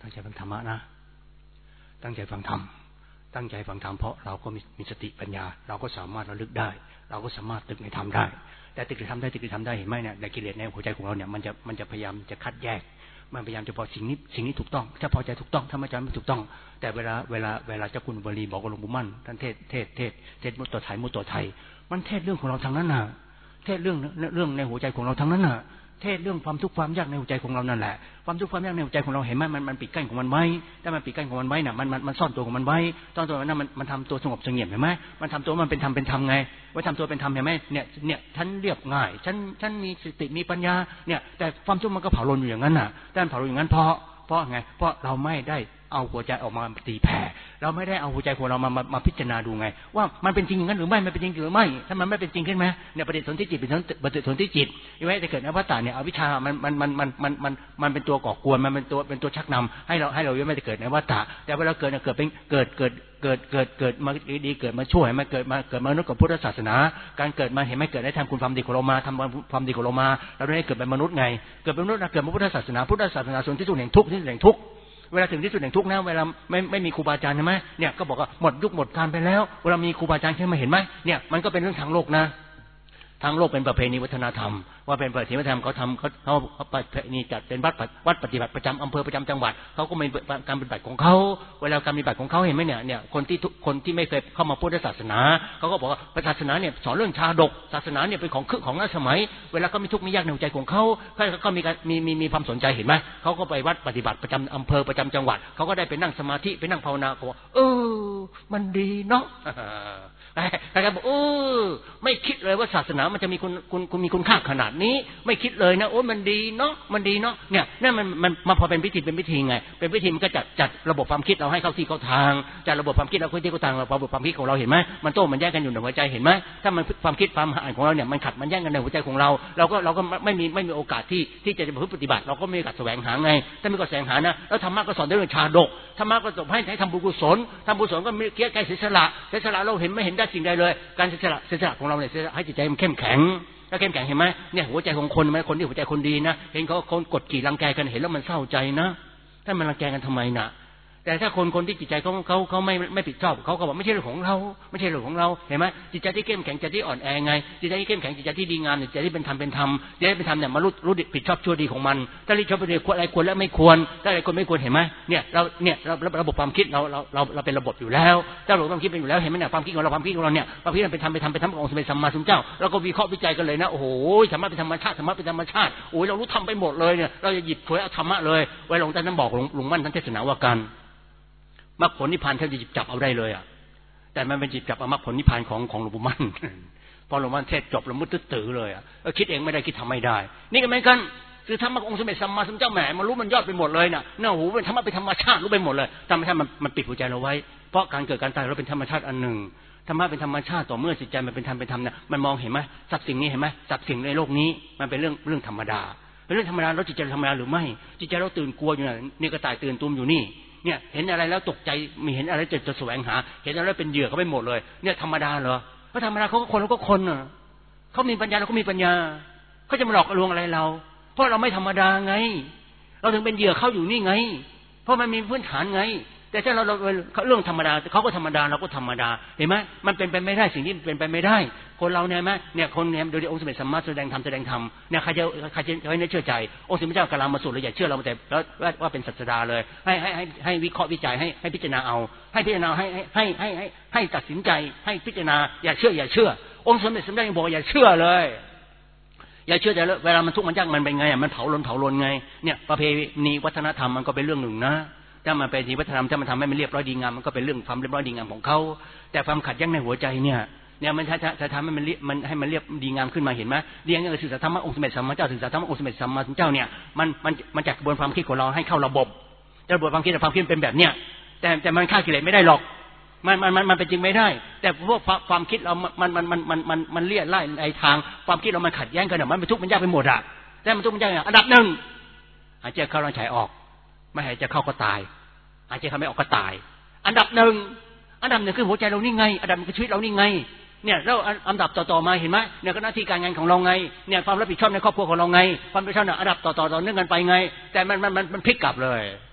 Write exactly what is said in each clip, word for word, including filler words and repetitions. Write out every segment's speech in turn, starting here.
ตั้งใจฟังธรรมะนะตั้งใจฟังธรรมตั้งใจฟังธรรมเพราะเราก็มีมีสติปัญญาเราก็สามารถระลึกได้เราก็สามารถตึกในธรรมได้แต่ตึกในธรรมได้ตึกในธรรมได้เห็นไหมเนี่ยในกิเลสในหัวใจของเราเนี่ยมันจะมันจะพยายามจะคัดแยกมันพยายามจะพอสิ่งนี้สิ่งนี้ถูกต้องถ้าพอใจถูกต้องถ้าไม่ใจไม่ถูกต้องแต่เวลาเวลาเวลาเจ้าคุณบรีบอกกับหลวงปู่มั่นท่านเทศเทศเทศเทศมุตตะไทยมุตตะไทยมันเทศเรื่องของเราทางนั้นน่ะเทศเรื่องเรื่องในหัวใจของเราทางนั้นน่ะเทศเรื่องความทุกข์ความยากในหัวใจของเรานั่นแหละความทุกข์ความยากในหัวใจของเราเห็นไหมมันมันปิดกั้นของมันไว้ถ้ามันปิดกั้นของมันไว้น่ะมันมันมันซ่อนตัวของมันไว้ซ่อนตัวนั้นมันมันทำตัวสงบเสงี่ยมเห็นไหมมันทำตัวมันเป็นธรรมเป็นธรรมไงว่าทำตัวเป็นธรรมเห็นไหมเนี่ยเนี่ยฉันเรียบง่ายฉันฉันมีสติมีปัญญาเนี่ยแต่ความทุกข์มันก็เผาลนอยู่อย่างนั้นน่ะแต่มันเผาลนอย่างนั้นเพราะเพราะไงเพราะเราไม่ได้เอาหัวใจออกมาตีแผ่เราไม่ได้เอาหัวใจของเรามามามาพิจารณาดูไงว่ามันเป็นจริงอย่างนั้นหรือไม่มันเป็นจริงหรือไม่ถ้ามันไม่เป็นจริงขึ้นไหมเนี่ยปฏิสนธิจิตเป็นปฏิสนธิจิตยังไงจะเกิดอวัตตะเนี่ยอวิชชามันมันมันมันมันมันมันเป็นตัวก่อกวนมันเป็นตัวเป็นตัวชักนำให้เราให้เรายังไม่ได้เกิดในอวัตตะแต่เวลาเกิดเนี่ยเกิดเป็นเกิดเกิดเกิดเกิดเกิดมาดีเกิดมาช่วยให้มันเกิดมาเกิดมนุษย์กับพุทธศาสนาการเกิดมาเห็นไหมเกิดได้ทำคุณความดีของเรามาทำความดีของเรามาเราได้เกิดเป็นมนุษย์ไงเกิดเป็นมนุษย์เกิดมาพุทธศาสนาพุทธศาสนาส่วนที่สุดแห่งทุกข์ที่สุดแห่งทุกข์เวลาถึงที่สุดแห่งทุกข์นะเวลาไม่ไม่มีครูบาอาจารย์ใช่ไหมเนี่ยก็บอกว่าหมดยุคหมดการไปแล้วเวลามีครูบาอาจารย์ขึ้นมาเห็นไหมเนี่ยมันก็เป็นเรื่องทางโลกนะทางโลกเป็นประเพณีวัฒนธรรมว่าเป็นประเพณีวัฒนธรรมเขาทำเขาเขาเขาประเพณีจัดเป็นวัดวัดปฏิบัติประจำอำเภอประจำจังหวัดเขาก็มีการปฏิบัติของเขาเวลาการปฏิบัติของเขาเห็นไหมเนี่ยเนี่ยคนที่ทุกคนที่ไม่เคยเข้ามาพุทธศาสนาเขาก็บอกว่าศาสนาเนี่ยสอนเรื่องชาดกศาสนาเนี่ยเป็นของคึกของน่าสมัยเวลาเขามีทุกข์มียากในหัวใจของเขาเขาก็มีการมีมีมีความสนใจเห็นไหมเขาก็ไปวัดปฏิบัติประจำอำเภอประจำจังหวัดเขาก็ได้ไปนั่งสมาธิไปนั่งภาวนาเขาบอกเออมันดีเนาะใครๆบอกเออไม่คิดเลยว่าศาสนามันจะมีคุณคุณคุณมีคุณค่าขนาดนี้ไม่คิดเลยนะโอ้มันดีเนาะมันดีเนาะเนี่ยนั่นมันมันมาพอเป็นพิธีเป็นพิธีไงเป็นพิธีมันก็จัดจัดระบบความคิดเราให้เข้าที่เข้าทางจัดระบบความคิดเราเข้าที่เข้าทางระบบความคิดของเราเห็นไหมมันโต้มันแยกกันอยู่ในหัวใจเห็นไหมถ้ามันความคิดความอ่านของเราเนี่ยมันขัดมันแยกกันในหัวใจของเราเราก็เราก็ไม่มีไม่มีโอกาสที่ที่จะปฏิบัติเราก็ไม่มีโอกาสแสวงหาไงถ้ามีโอกาสแสวงหานะแล้วธรรมะก็สอนเรื่องชาดกธรรมะก็สอนให้ให้ทำบุญกุศลทำบุญกุศลก็มีเกี่ยวกับเสียสละเสียสละเราเห็นไม่เห็นได้สิ่งใดเลยการเสียสละเสียสละของเราเนี่ยให้จิตใจมันเข้มแข็งถ้าเข้มแข็งเห็นไหมเนี่ยหัวใจของคนไหมคนที่หัวใจคนดีนะเห็นเขาคนกดขี่รังแกกันเห็นแล้วมันเศร้าใจนะถ้ามันรังแกกันทำไมนะแต่ถ้าคนคนที่จิตใจเขาเขาเขาไม่ไม่ผิดชอบเขาก็บอกไม่ใช่เรื่องของเราไม่ใช่เรื่องของเราเห็นไหมจิตใจที่เข้มแข็งจิตที่อ่อนแอไงจิตใจที่เข้มแข็งจิตใจที่ดีงามจิตใจที่เป็นธรรมเป็นธรรมจิตใจที่เป็นธรรมเนี่ยมารู้รู้ผิดชอบชั่วดีของมันถ้ารู้ชอบดีควรอะไรควรและไม่ควรถ้าอะไรควรไม่ควรเห็นไหมเนี่ยเราเนี่ยเราระบบความคิดเราเราเราเราเป็นระบบอยู่แล้วถ้าระบบความคิดเป็นอยู่แล้วเห็นไหมเนี่ยความคิดของเราความคิดของเราเนี่ยความคิดมันเป็นธรรมเป็นธรรมเป็นธรรมขององค์สมเด็จสัมมาสัมพุทธเจ้าเราก็วิเคราะห์วิจัยกันเลยนะโอ้โหธรรมะเป็นธรรมชาติธรรมะเป็นธรรมชาติโอ้ยเรารู้ทำไปหมดเลยเนี่ยเราจะหยิบฉวยเอาธรรมะเลยไว้หลวงตาท่านบอกหลวงมั่นท่านเทศนาว่ากันมรรคผลนิพพานแทบจะจับเอาได้เลยอ่ะแต่มันเป็นจิตจับเอามรรคผลนิพพานของของหลวงปู่มั่นพอหลวงมั่นเทศจบแล้วมุดตื้อเลยอ่ะคิดเองไม่ได้คิดทำไม่ได้นี่ก็เหมือนกันคือธรรมะองค์สมเด็จสัมมาสัมพุทธเจ้าแหมมันรู้มันยอดไปหมดเลยน่ะเนื้อหูเป็นธรรมะเป็นธรรมชาติรู้ไปหมดเลยทำให้มันมันปิดหัวใจเราไว้เพราะการเกิดการตายเราเป็นธรรมชาติอันหนึ่งธรรมะเป็นธรรมชาติต่อเมื่อจิตใจมันเป็นธรรมเป็นธรรมเนี่ยมันมองเห็นไหมสักสิ่งนี้เห็นไหมสักสิ่งในโลกนี้มันเป็นเรื่องเรื่องธรรมดาเป็นเรื่องธรรมดาเราจิตใจธรรมดาหรือไม่จิตใจเราตื่นกลัวอยู่น่ะนี่ก็ตายตื่นตุ้มอยู่นี่เนี่ยเห็นอะไรแล้วตกใจมีเห็นอะไรจะจะแสวงหาเห็นอะไรเป็นเหยื่อเขาไปหมดเลยเนี่ยธรรมดาเหรอเพราะธรรมดาเขาก็คนเราก็คนอ่ะเขามีปัญญาเราก็มีปัญญาเขาจะมาหลอกลวงอะไรเราเพราะเราไม่ธรรมดาไงเราถึงเป็นเหยื่อเขาอยู่นี่ไงเพราะมันมีพื้นฐานไงแต่ถ้าเราเราเรื่องธรรมดาเขาก็ธรรมดาเราก็ธรรมดาเห็นไหมมันเป็นไปไม่ได้สิ่งที่เป็นไปไม่ได้คนเราเนี่ยไหมเนี่ยคนเนี่ยโดยองค์สมเด็จสัมมาสัมพุทธเจ้าแสดงธรรมแสดงธรรมเนี่ยใครจะใครจะไม่เชื่อใจองค์สมเด็จเจ้ากลามาสุดเลยอย่าเชื่อเราแต่ว่าว่าเป็นศาสดาเลยให้ให้ให้ให้วิเคราะห์วิจัยให้ให้พิจารณาเอาให้พิจารณาให้ให้ให้ให้ให้ตัดสินใจให้พิจารณาอย่าเชื่ออย่าเชื่อองค์สมเด็จสัมมาสัมพุทธเจ้าบอกอย่าเชื่อเลยอย่าเชื่อแต่เวลามันทุกข์มันยากมันเป็นไงมันเผาลนเผาลนไงเนี่ยประเพณีวัฒนธรรมมันก็เป็นเรื่องหนึ่งนะถ้ามันเป็นวัฒนธรรมถ้ามันทำให้มันเรียบร้อยดีงามมันก็เป็นเรื่องความเรียบร้อยดีงามของเขาแต่ความขัดแย้งในหัวใจเนี่ยเนี่ยมันจะจะทำให้มันมันให้มันเรียบดีงามขึ้นมาเห็นไหมเรียนอย่างศึกษาธรรมะองค์สมเด็จสัมมาสัมพุทธเจ้าศึกษาธรรมะองค์สมเด็จสัมมาสัมพุทธเจ้าเนี่ยมันมันมันจากกระบวนความคิดของเราให้เข้าระบบระบบความคิดความคิดเป็นแบบเนี้ยแต่แต่มันฆ่ากิเลสไม่ได้หรอกมันมันมันมันเป็นจริงไม่ได้แต่พวกความคิดเรามันมันมันมันมันมันเลี่ยไล่ในทางความคิดเรามันขัดแย้งกันเนี่ยมันเป็นทุกข์มันยากไปหมดอ่ะแต่มันทุกข์มันยากอย่างอันดับหนึ่งหายใจเข้าหายใจออกไม่หายใจเข้าก็ตายหายใจเข้าไม่ออกก็ตายอันดับหนึ่งอันดับหนึ่งคือหัวใจเรานี่ไงอันดับหนึ่งคือชีวิตเรานี่ไงเนี่ยแล้วอันดับต่อๆมาเห็นไหมเนี่ยก็หน้าที่การงานของเราไงเนี่ยความรับผิดชอบในครอบครัวของเราไงความรับผิดชอบเนี่ยอันดับต่อๆต่อเนื่องกันไปไงแต่มันมันมันมันพลิกกลับเลย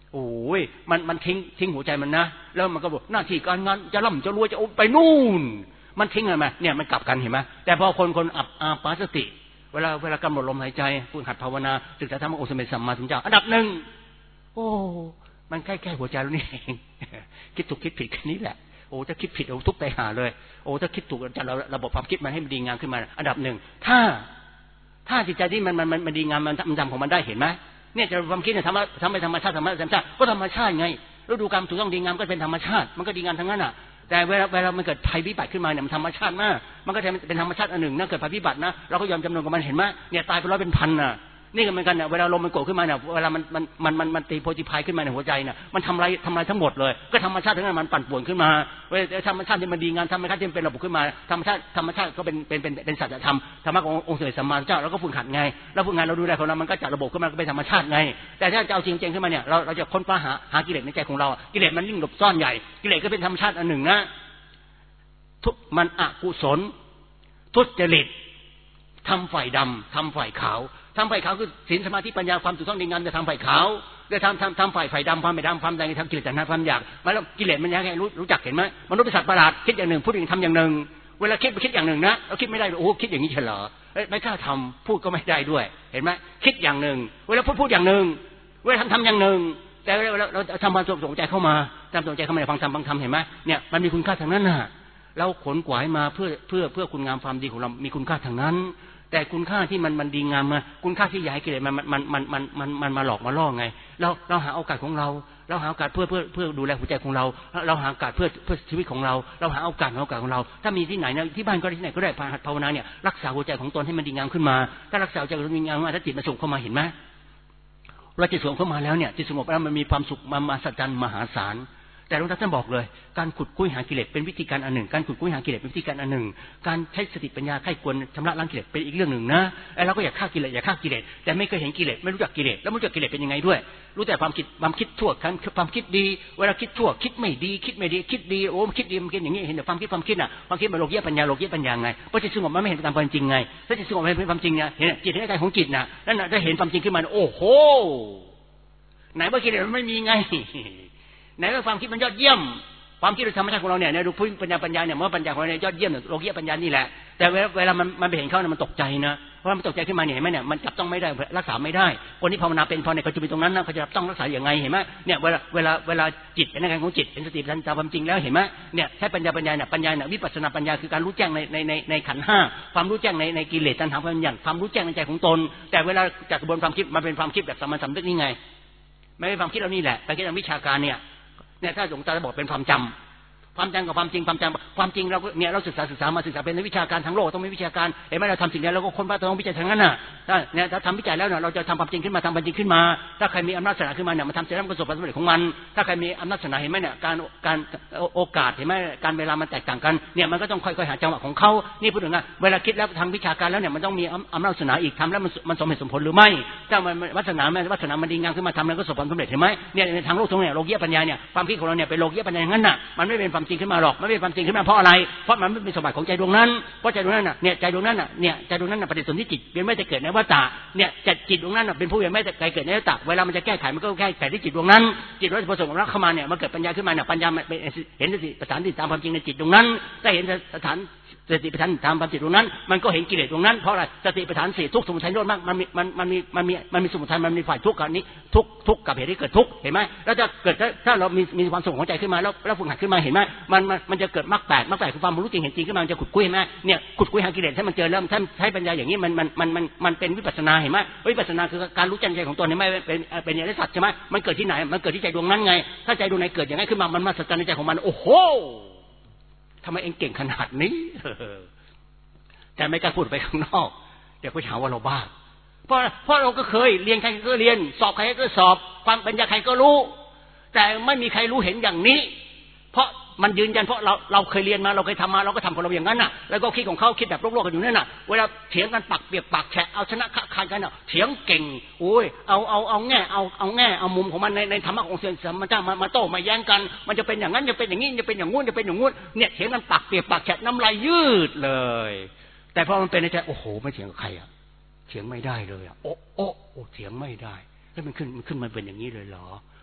โอ้ยมันมันทิ้งทิ้งหัวใจมันนะแล้วมันก็บอกหน้าที่การงานจะร่ำจะรวยจะไปนู่นมันทิ้งอะไรมาเนี่ยมันกลับกันเห็นไหมแต่พอคนคนอับอาปาสติเวลาเวลากำหนดลมหายใจฝึกหัดภาวนาศึกษาธรรมะองค์สมเด็จสัมมาสัมพุทธเจ้าอันดับหนึ่งโอ้มันใกล้ๆหัวใจแล้วนี่เองคิดถูกคิดผิดแค่นี้แหละโอ้ถ้าคิดผิดเอาทุกไปหาเลยโอ้ถ้าคิดถูกจะเราระบบความคิดมันให้มันดีงามขึ้นมาอันดับหนึ่งถ้าถ้าจิตใจที่มันมันมันดีงามมันมันทำของมันได้เห็นไหมเนี่ยจะความคิดเนี่ยทำมาทำไปธรรมชาติธรรมะธรรมชาติก็ธรรมชาติไงฤดูกาลถูกต้องดีงามก็เป็นธรรมชาติมันก็ดีงามทั้งนั้นอ่ะแต่เวลาเวลามันเกิดภัยพิบัติขึ้นมาเนี่ยมันธรรมชาติมากมันก็เป็นธรรมชาติอันหนึ่งนะเกิดภัยพิบัตินะเราก็ยอมจำนนกับมันเห็นไหมเนี่ยตายเป็นร้อยเป็นพันน่ะนี่ก็เหมือนกันเนี่ยเวลาลมมันโกรธขึ้นมาเนี่ยเวลามันมันมันมันมันตีโพธิพายขึ้นมาในหัวใจเนี่ยมันทำลายทำลายทั้งหมดเลยก็ธรรมชาติทั้งนั้นมันปั่นป่วนขึ้นมาเวลาธรรมชาติที่มันดีงามธรรมชาติที่เป็นระบบขึ้นมาธรรมชาติธรรมชาติก็เป็นเป็นเป็นเป็นสัจธรรมธรรมะขององค์สมเด็จสัมมาสัมพุทธเจ้าเราก็ฝึกหัดไงแล้วฝึกงานเราดูแลของเรามันก็จัดระบบขึ้นมาก็เป็นธรรมชาติไงแต่ถ้าจะเอาจริงๆขึ้นมาเนี่ยเราเราจะค้นคว้าหาหากิเลสในใจของเรากิเลสมันยิ่งหลบซ่อนใหญ่กิเลสก็เป็นธรรมชาติอันหนึ่งนะทุกมันอกุศลทุจริตทำฝ่ายดำทำฝ่ายขาวทำฝ่ายขาวคือศีลสมาธิปัญญาความถูกต้องดีงามจะทำฝ่ายขาวจะทำทำทำฝ่ายฝ่ายดำความไม่ดำความแดงทำกิเลสตัณหาความอยากมาแล้วกิเลสมันยังไงรู้รู้จักเห็นไหมมนุษย์เป็นสัตว์ประหลาดคิดอย่างหนึ่งพูดอย่างทำอย่างหนึ่งเวลาคิดไปคิดอย่างหนึ่งนะเราคิดไม่ได้โอ้คิดอย่างนี้เฉลอไม่กล้าทำพูดก็ไม่ได้ด้วยเห็นไหมคิดอย่างหนึ่งเวลาพูดพูดอย่างหนึ่งเวลาทำทำอย่างหนึ่งแต่เราเราทำความสนใจเข้ามาทำสนใจเข้ามาในฟังธรรมฟังธรรมเห็นไหมเนี่ยมันมีคุณค่าทางนั้นน่ะเราขนขวายมาเพื่อเพื่อเพื่อคุณงามความดีของเรามีคุณค่าทางนั้นแต่คุณค่าที่มันมันดีงามมาคุณค่าที่ใหญ่กิเลสมันมันมันมันมันมันมาหลอกมาล่อไงเราเราหาโอกาสของเราเราหาโอกาสเพื่อเพื่อเพื่อดูแลหัวใจของเราเราหาโอกาสเพื่อเพื่อชีวิตของเราเราหาโอกาสโอกาสของเราถ้ามีที่ไหนนะที่บ้านก็ได้ที่ไหนก็ได้ภาวนาเนี่ยรักษาหัวใจของตนให้มันดีงามขึ้นมาถ้ารักษาหัวใจมันดีงามมาถ้าจิตมันส่งเข้ามาเห็นไหมเราจิตส่งเข้ามาแล้วเนี่ยจิตสงบแล้วมันมีความสุขมามาสัจจันมหาศาลแต่หลวงตาท่านบอกเลยการขุดคุ้ยหากิเลสเป็นวิธีการอันหนึ่งการขุดคุ้ยหากิเลสเป็นวิธีการอันหนึ่งการใช้สติปัญญาไข้ควรชำระล้างกิเลสเป็นอีกเรื่องหนึ่งนะไอ้เราก็อยากฆ่ากิเลสอยากฆ่ากิเลสแต่ไม่เคยเห็นกิเลสไม่รู้จักกิเลสแล้วไม่รู้จักกิเลสเป็นยังไงด้วยรู้แต่ความคิดความคิดชั่วความคิดดีเวลาคิดชั่วคิดไม่ดีคิดไม่ดีคิดดีโอ้คิดดีมันคิดอย่างนี้เห็นแต่ความคิดความคิดน่ะความคิดมันโลกียปัญญาโลกียปัญญาไงเพราะจิตสงบมันไม่เห็นตามความจริงไงถ้าจิตสงบไม่เห็นความจริงเนี่ยเห็นจิตในใจของจิตน่ะนั่นน่ะถ้าเห็นความจริงขึ้นมาโอ้โหไหนว่ากิเลสมันไม่มีไงไหนว่าความคิดมันยอดเยี่ยมความคิดโดยธรรมชาติของเราเนี่ยในรูปปัญญาปัญญาเนี่ยเมื่อปัญญาของเราเนี่ยยอดเยี่ยมโลกียปัญญานี่แหละแต่เวลาเวลามันมันไปเห็นเขาเนี่ยมันตกใจนะเพราะมันตกใจขึ้นมาเนี่ยเห็นไหมเนี่ยมันจับต้องไม่ได้รักษาไม่ได้คนที่ภาวนาเป็นพอเนี่ยเขาจะเป็นตรงนั้นนะเขาจะต้องรักษาอย่างไงเห็นไหมเนี่ยเวลาเวลาเวลาจิตเป็นอาการของจิตเป็นสติปัญญาความจริงแล้วเห็นไหมเนี่ยใช้ปัญญาปัญญาเนี่ยปัญญาเนี่ยวิปัสสนาปัญญาคือการรู้แจ้งในในในในขันธ์ห้าความรู้แจ้งในในกิเลสตัณหาความอยากความรู้แจ้งในใจของตนแต่เวลาจากกระบวนความคิดมันเป็นความคิดแบบสามัญสำนึกนี่ไงไม่เป็นความคิดเรานี่แหละไปคิดทางวิชาการเนี่ยเนี่ยถ้าหลวงตาจะบอกเป็นความจำความจำกับความจริงความจำความจริงเราเนี่ยเราศึกษาศึกษามาศึกษาเป็นในวิชาการทั้งโลกต้องมีวิชาการเห็นไหมเราทำสิ่งนี้เราก็ค้นคว้าต้องวิจัยทางนั้นน่ะถ้าเนี่ยถ้าทำวิจัยแล้วเนี่ยเราจะทำความจริงขึ้นมาทำความจริงขึ้นมาถ้าใครมีอำนาจศาสนาขึ้นมาเนี่ยมันทำเสร็จแล้วมันประสบความสำเร็จของมันถ้าใครมีอำนาจศาสนาเห็นไหมเนี่ยการการโอกาสเห็นไหมการเวลามันแตกต่างกันเนี่ยมันก็ต้องค่อยๆหาจังหวะของเขานี่พูดถึงนะเวลาคิดแล้วทางวิชาการแล้วเนี่ยมันต้องมีอำนาจศาสนาอีกทำแล้วมันมันสมเหตุสมผลหรือไม่ถ้ามันวัฒนาแม้วัฒนามันดีงามขึ้นมาทำแล้วก็ประสบความสำเร็จเห็นไหมเนี่ยในทางโลกตรงนี้โลกียปัญญาเนี่ยความคิดของเราเนี่ยเป็นโลกียปัญญาอย่างนั้นน่ะมันไม่เป็นความจริงขึ้นมาหรอกไม่เป็นความจริงขึ้นมาเพราะอะไรเพราะมันไม่เป็นสมบัติของใจดวงนั้นเพราะใจดวงนั้นน่ะเนี่ยใจดวงนั้นน่ะเนี่ยใจดวงนั้นน่ะปฏิสนธิจิตเป็นไม่แต่เกิดในวัฏฏะเนี่ยจิตดวงนั้นน่ะเป็นผู้ยังไม่แต่เกิดในวัฏฏะเวลามันจะแก้ไขมันก็แก้ไขที่จิตดวงนั้นจิตดวงนั้นผสมกับรักเข้ามาเนี่ยมันเกิดปัญญาขึ้นมาเนี่ยปัญญาเห็นสติปัฏฐานที่ตามความจริงในจิตดวงนั้นถ้าเห็นสถานสติปัฏฐานตามความจริงดวงนั้นมันก็เห็นกิเลสดวงนั้นเพราะอะไรสติปัฏฐานสี่ทุกข์สมุทัยนิโรธมากมันมีมันมันมีมันมีมันมีสมุทัยมันมีฝ่ายทุกข์กับนี้ทุกทุกข์กับเหตุที่เกิดทุกข์เห็นไหมแล้วจะเกิดถ้าเรามีมีความสุขของใจขึ้นมาแล้วแล้วฝึกหัดขึ้นมาเห็นไหมมันมันมันจะเกิดมรรคแปดมรรคแปดคือความรู้จริงเห็นจริงขึ้นมามันจะขุดคุ้ยเห็นไหมเนี่ยขุดคุ้ยหากิเลสให้มันเจอแล้วถ้าใช้ปัญญาอย่างนี้มันมันมันมันมันเป็นวิปัสสนาเห็นไหมวิปัสสนาคือการรู้แจ้งใจของตนเห็นไหมเป็นเป็นอริยสัจใช่ไหมมันเกิดที่ไหนมันเกิดที่ใจดวงนั้นไงถ้าใจดวงไหนเกิดอย่างนี้ขึ้นมามันมาสัจจในใจของมันโอ้โหทำไมเองเก่งขนาดนี้แต่ไม่กล้าพูดไปข้างนอกเดี๋ยวเขาหาว่าเราบ้าเพราะเพราะเราก็เคยเรียนใครก็เรียนสอบใครก็สอบฟังปัญญาใครก็รู้แต่ไม่มีใครรู้เห็นอย่างนี้เพราะมันยืนยันเพราะเราเราเคยเรียนมาเราเคยทำมาเราก็ทำของเราอย่างนั้นน่ะแล้วก็คิดของเขาคิดแบบโลกๆกันอยู่นั่นน่ะเวลาเถียงกันปักเปียกปากแฉะเอาชนะขานกันน่ะเถียงเก่งโอ้ยเอาเอาเอาแง่เอาเอาแง่เอามุมของมันในในธรรมะของเสียงสัมมาจ้ามามาโต้มาแย้งกันมันจะเป็นอย่างนั้นจะเป็นอย่างนี้จะเป็นอย่างงู้นจะเป็นอย่างงู้นเนี่ยเถียงกันปักเปียกปากแฉะน้ำลายยืดเลยแต่พอมันเป็นในใจโอ้โหไม่เถียงกับใครอ่ะเถียงไม่ได้เลยอ่ะโอ้โอ้โอ้เถียงไม่ได้แล้วมันขึ้นมันขึ้นมาเป็นอย่างนี้เลยเหรอ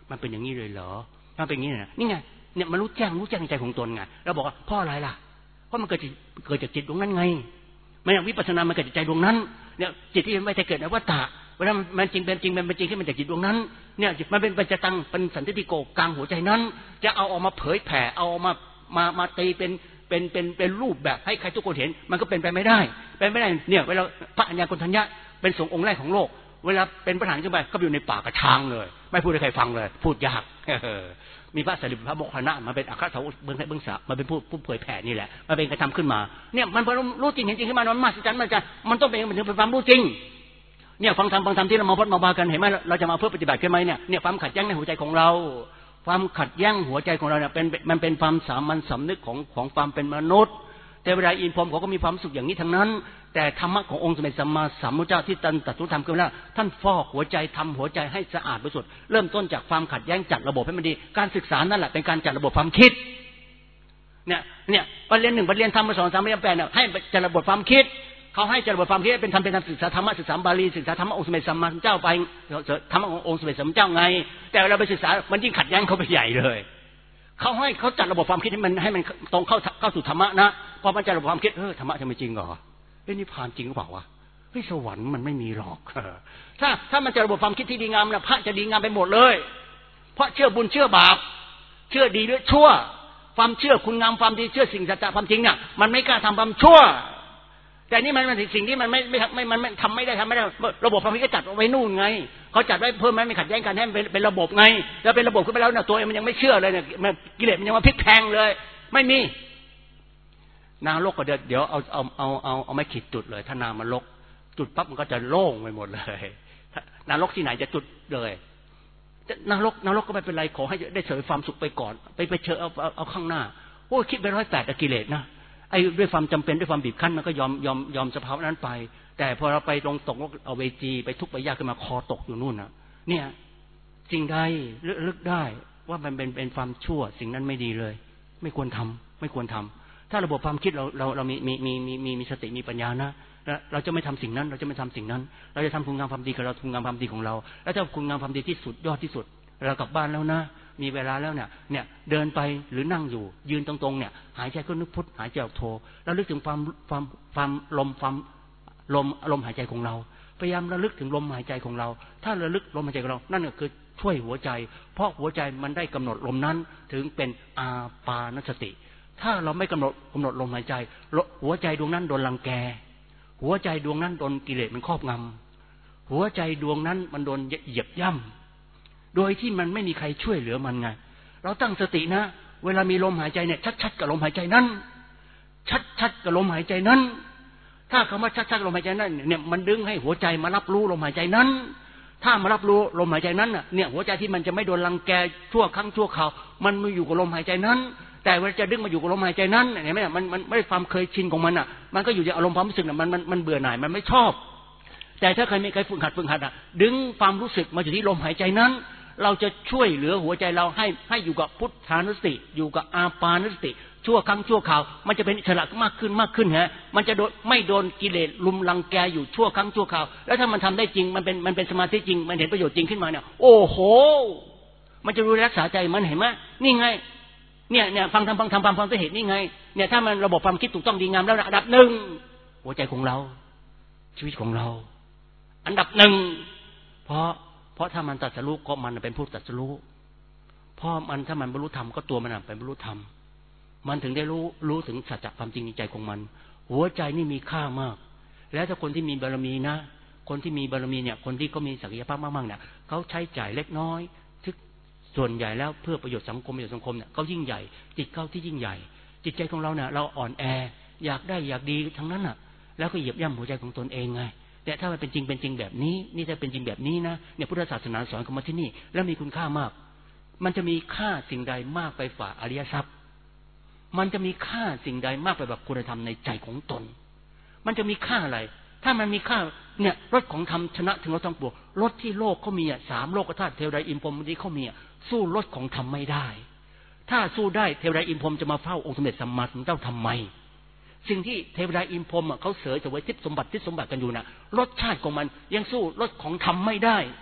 มันเป็นอย่างนี้เลยเหรอมันเป็นอย่างนี้นะนี่ไงเนี่ยมันรู้แจ้งรู้แจ้งในใจของตนไงเราบอกว่าเพราะอะไรล่ะเพราะมันเกิดเกิดจากจิตดวงนั้นไงไม่อย่างวิปัสสนามันเกิดจากใจดวงนั้นเนี่ยจิตที่ไม่ได้เกิดในวัฏฏะเวลามันจริงเป็นจริงมันเป็นจริงที่มันจากจิตดวงนั้นเนี่ยมันเป็นปัจจตังเป็นสันติโกกลางหัวใจนั้นจะเอาออกมาเผยแผ่เอามามามาตีเป็นเป็นเป็นเป็นรูปแบบให้ใครทุกคนเห็นมันก็เป็นไปไม่ได้เป็นไม่ได้เนี่ยเวลาพระอัญญาโกณทัญญะเป็นสงฆ์องค์แรกของโลกเวลาเป็นประธานขึ้นไปก็อยู่ในป่ากระทางเลยไม่พูดให้ใครฟังเลยพูดยากมีพระสารีบุตรพระโมคคัลลานะมาเป็นอัครสาวกเบื้องเบื้องสามาเป็นผู้ผู้เผยแผ่นี่แหละมาเป็นกระทำขึ้นมาเนี่ยมันพอรู้จริงเห็นจริงขึ้นมามันมหัศจรรย์มันจะมันต้องเป็นมันถึงเป็นความรู้จริงเนี่ยฟังธรรมฟังธรรมที่เรามาพดมาบากันเห็นไหมเราจะมาเพื่อปฏิบัติกันไหมเนี่ยเนี่ยความขัดแย้งในหัวใจของเราความขัดแย้งหัวใจของเราเนี่ยเป็นมันเป็นความสามัญสำนึกของของความเป็นมนุษย์แต่เวลาอินพรหมเขาก็มีความสุขอย่างนี้ทั้งนั้นแต่ธรรมะขององค์สมเด็จสัมมาสัมพุทธเจ้าที่ตันตรัสรู้ธรรมขึ้นแล้วท่านฟอกหัวใจทำหัวใจให้สะอาดบริสุทธิ์เริ่มต้นจากความขัดแย้งจัดระบบให้มันดีการศึกษานั่นแหละเป็นการจัดระบบความคิดเนี่ยเนี่ยบทเรียนหนึ่งบทเรียนธรรมสองสามบทเรียนแปดเนี่ยให้จัดระบบความคิดเขาให้จัดระบบความคิดเป็นธรรมเป็นธรรมศึกษาธรรมะศึกษาบาลีศึกษาธรรมะองค์สมเด็จสัมมาสัมพุทธเจ้าไปธรรมะขององค์สมเด็จสัมมาสัมพุทธเจ้าไงแต่เราไปศึกษามันยิ่งขัดแย้งเขาไปใหญ่เลยเขาให้เขาจัดระบบความคิดให้มันให้มันตรงเข้าเข้าสู่ธรรมะนะพอมันจัดระบบความคิดเออธรรมะจะไม่จริงเหรอเฮ้ยนิพพานจริงหรือเปล่าวะเฮ้ยสวรรค์มันไม่มีหรอกถ้าถ้ามันจัดระบบความคิดที่ดีงามนะพระจะดีงามไปหมดเลยเพราะเชื่อบุญเชื่อบาปเชื่อดีหรือชั่วความเชื่อคุณงามความดีเชื่อสิ่งสัจจะความจริงเนี่ยมันไม่กล้าทำความชั่วแต่นี่มันเป็นสิ่งที่มันไม่ไม่ไม่มันไม่ทำไม่ได้ทำไม่ได้ระบบความคิดก็จัดไว้นู่นไงเขาจัดไว้เพิ่มไม่ขัดแย้งกันให้เป็นเป็นระบบไงแล้วเป็นระบบขึ้นไปแล้วเนี่ยตัวเองมันยังไม่เชื่อเลยเนี่ยกิเลสมันยังมาพลิกแพงเลยไม่มีนางรกก็เดี๋ยวเดี๋ยวเอาเอาเอาเอาเอาไม้ขีดจุดเลยถ้านางมันรกจุดปั๊บมันก็จะโล่งไปหมดเลยนางรกที่ไหนจะจุดเลยนางรกนางรกก็ไม่เป็นไรขอให้ได้เสวยความสุขไปก่อนไปไปเชิญเอาเอาเอาข้างหน้าโอ้คิดไปร้อยแปดกิเลสนะไอ้ด้วยความจำเป็นด้วยความบีบคั้นมันก็ยอมยอมยอมสภาวะนั้นไปแต่พอเราไปลงตกเอาเวจีไปทุกข์ไปยากขึ้นมาคอตกอยู่นู่นนะเนี่ยสิ่งใดลึกได้ว่ามันเป็นเป็นความชั่วสิ่งนั้นไม่ดีเลยไม่ควรทำไม่ควรทำถ้าระบบความคิดเราเราเรามีมีมีมีมีมีสติมีปัญญานะเราจะไม่ทำสิ่งนั้นเราจะไม่ทำสิ่งนั้นเราจะทำคุณงามความดีกับเราคุณงามความดีของเราแล้วถ้าคุณงามความดีที่สุดยอดที่สุดเรากลับบ้านแล้วนะมีเวลาแล้วเนี่ยเนี่ยเดินไปหรือนั่งอยู่ยืนตรงๆเนี่ยหายใจเข้านึกพุทหายใจออกโทแล้วลึกถึงความความความลมความลมลมหายใจของเราพยายามระลึกถึงลมหายใจของเราถ้าระลึกลมหายใจของเรานั่นก็คือช่วยหัวใจเพราะหัวใจมันได้กำหนดลมนั้นถึงเป็นอาปานสติถ้าเราไม่กำหนดกำหนดลมหายใจหัวใจดวงนั้นโดนรังแกหัวใจดวงนั้นโดนกิเลสมันครอบงำหัวใจดวงนั้นมันโดนเหยียบย่ำโดยที่มันไม่มีใครช่วยเหลือมันไงเราตั้งสตินะเวลามีลมหายใจเนี่ยชัดๆกับลมหายใจนั้นชัดๆกับลมหายใจนั้นถ้าคำว่าชัดๆกับลมหายใจนั้นเนี่ยมันดึงให้หัวใจมารับรู้ลมหายใจนั้นถ้ามารับรู้ลมหายใจนั้นน่ะเนี่ยหัวใจที่มันจะไม่โดนรังแกชั่วครั้งชั่วคราวมันมาอยู่กับลมหายใจนั้นแต่เวลาจะดึงมาอยู่กับลมหายใจนั้นเห็นไหมมันมันไม่ได้ความเคยชินของมันอ่ะมันก็อยู่ในอารมณ์ความรู้สึกน่ะมันมันมันเบื่อหน่ายมันไม่ชอบแต่ถ้าใครไม่เคยฝึกหัดฝึกหัดอ่ะดึงความรู้สึกมาอยู่ที่ลมหายใจนั้นเราจะช่วยเหลือหัวใจเราให้ให้อยู่กับพุทธานุสติอยู่กับอาปานุสติชั่วครั้งชั่วคราวมันจะเป็นอิสระมากขึ้นมากขึ้นฮะมันจะโดนไม่โดนกิเลสลุมรังแกอยู่ชั่วครั้งชั่วคราวแล้วถ้ามันทำได้จริงมันเป็นมันเป็นสมาธิจริงมันเห็นประโยชน์จริงขึ้นมาเนี่ยโอ้โหมันจะรู้รักษาใจมันเห็นไหมนี่ไงเนี่ยเนี่ยฟังทำฟังทำฟังฟังด้วยเหตุนี่ไงเนี่ยถ้ามันระบบความคิดถูกต้องดีงามแล้วอันดับหนึ่งหัวใจของเราชีวิตของเราอันดับหนึ่งเพราะเพราะถ้ามันตรัสรู้ก็มันเป็นผู้ตรัสรู้เพราะมันถ้ามันบรรลุธรรมก็ตัวมันเป็นบรรลุธรรมมันถึงได้รู้รู้ถึงสัจจะความจริงในใจของมันหัวใจนี่มีค่ามากแล้วถ้าคนที่มีบารมีนะคนที่มีบารมีเนี่ยคนที่เขามีศักยภาพมากๆเนี่ยเขาใช้จ่ายเล็กน้อยทึกส่วนใหญ่แล้วเพื่อประโยชน์สังคมประโยชน์สังคมเนี่ยเขายิ่งใหญ่จิตเขาที่ยิ่งใหญ่จิตใจของเราเนี่ยเราอ่อนแออยากได้อยากดีทั้งนั้นน่ะแล้วก็เหยียบย่ำหัวใจของตนเองไงแต่ถ้ามันเป็นจริงเป็นจริงแบบนี้นี่ถ้าเป็นจริงแบบนี้นะเนี่ยพุทธศาสนาสอนกันมาที่นี่แล้วมีคุณค่ามากมันจะมีค่าสิ่งใดมากไปฝ่าอริยทรัพย์มันจะมีค่าสิ่งใดมากไปแบบคุณธรรมในใจของตนมันจะมีค่าอะไรถ้ามันมีค่าเนี่ยรสของธรรมชนะถึงรสทั้งปวงรสที่โลกเขามีอ่ะสามโลกธาตุเทวดาอินพรหมที่เขามีอ่ะสู้รสของธรรมไม่ได้ถ้าสู้ได้เทวดาอินพรหมจะมาเฝ้าองค์สมเด็จสัมมาสัมพุทธเจ้าทำไมสิ่งที่เทวดาอินพรหมเขาเสวยเสวยทิพย์สมบัติทิพย์สมบัติกันอยู่นะรสชาติของมันยังสู้รสของธรรมไม่ได้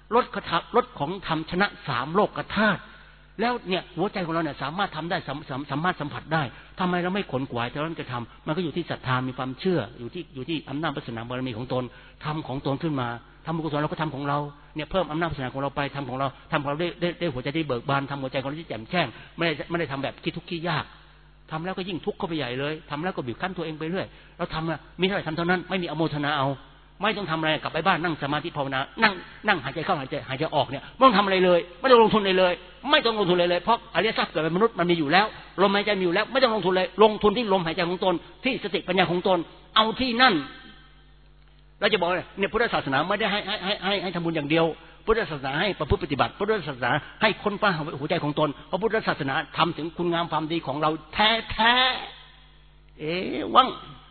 รถขับรถของธรรมชนะสามโลกธาตุแล้วเนี่ยหัวใจของเราเนี่ยสามารถทำได้สามารถสัมผัสได้ทำไมเราไม่ขนขวายแต่เราจะทำมันก็อยู่ที่ศรัทธามีความเชื่ออยู่ที่อยู่ที่อำนาจวาสนาบารมีของตนทำของตนขึ้นมาทำบุญกุศลเราก็ทำของเราเนี่ยเพิ่มอำนาจวาสนาของเราไปทำของเราทำของเราได้ได้ได้หัวใจได้เบิกบานทำหัวใจของเราที่แจ่มแจ้งไม่ได้ไม่ได้ทำแบบคิดทุกข์ขี้ยากทำแล้วก็ยิ่งทุกข์เข้าไปใหญ่เลยทำแล้วก็บีบคั้นตัวเองไปเรื่อยเราทำอะมีเท่าไหร่ทำเท่านั้นไม่มีอโมทนาเอาไม่ต้องทำอะไรกลับไปบ้านนั่งสมาธิภาวนานั่งนั่งหายใจเข้าหายใจหายใจออกเนี่ยไม่ต้องทำอะไรเลยไม่ต้องลงทุนเลยเลยไม่ต้องลงทุนเลยเลยเพราะอริยทรัพย์เกิดเป็นมนุษย์มันมีอยู่แล้วลมหายใจมีอยู่แล้วไม่ต้องลงทุนเลยลงทุนที่ลมหายใจของตนที่สติปัญญาของตนเอาที่นั่นเราจะบอกเนี่ยพุทธศาสนาไม่ได้ให้ให้ให้ให้ทำบุญอย่างเดียวพุทธศาสนาให้ประพฤติปฏิบัติพุทธศาสนาให้ค้นคว้าหัวใจของตนเพราะพุทธศาสนาทำถึงคุณงามความดีของเราแท้แท้เอ๋วัง